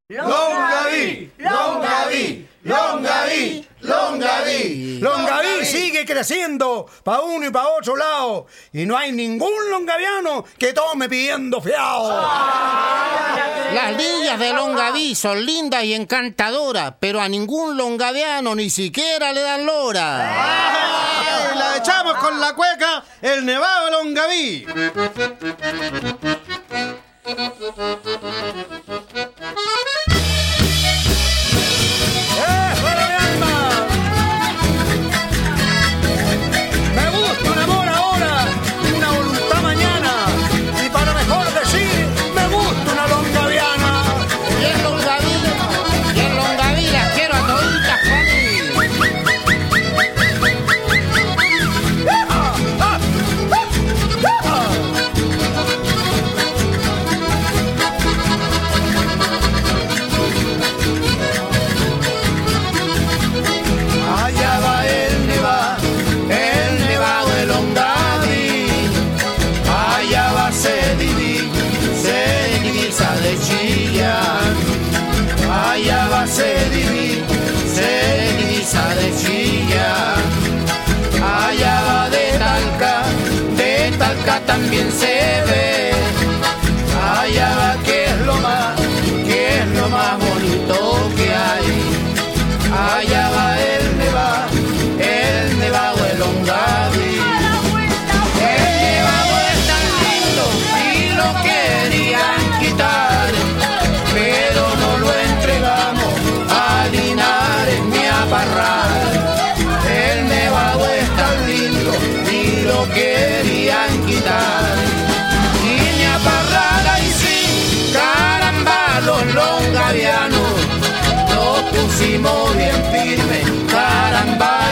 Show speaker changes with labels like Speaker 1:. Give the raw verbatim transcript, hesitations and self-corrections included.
Speaker 1: Longaví, Longaví, Longaví, Longaví.
Speaker 2: Longaví sigue creciendo pa' uno y pa' otro lado. Y no hay ningún longaviano que tome pidiendo fiado.
Speaker 3: Las villas de Longaví son lindas y encantadoras, pero a ningún longaviano ni siquiera le dan lora.
Speaker 1: ¡Ay! La echamos con la cueca, el nevado de Longaví.
Speaker 2: ¡Eh, para mi alma! Me gusta un amor ahora, una voluntad mañana. Y para mejor decir, me gusta una longaviana.
Speaker 3: Y en Longaví, y en Longaví las quiero a toditas conmigo.
Speaker 1: Allá va el neva, el nevado de Longaví. Allá va se divi, se divisa de Chillán. Allá va se divi, se divisa de Chillán. Allá va de Talca, de Talca también se ve. Allá va que es lo más, que es lo más bonito que hay. Allá va el nevado, el nevado de Longaví. El nevado es tan lindo y lo querían quitar, pero no lo entregamos a Linares ni a Parral. El nevado es tan lindo y lo querían quitar. Y ni a Parral ahí sí, caramba, los longavianos nos pusimos bien firmes, caramba.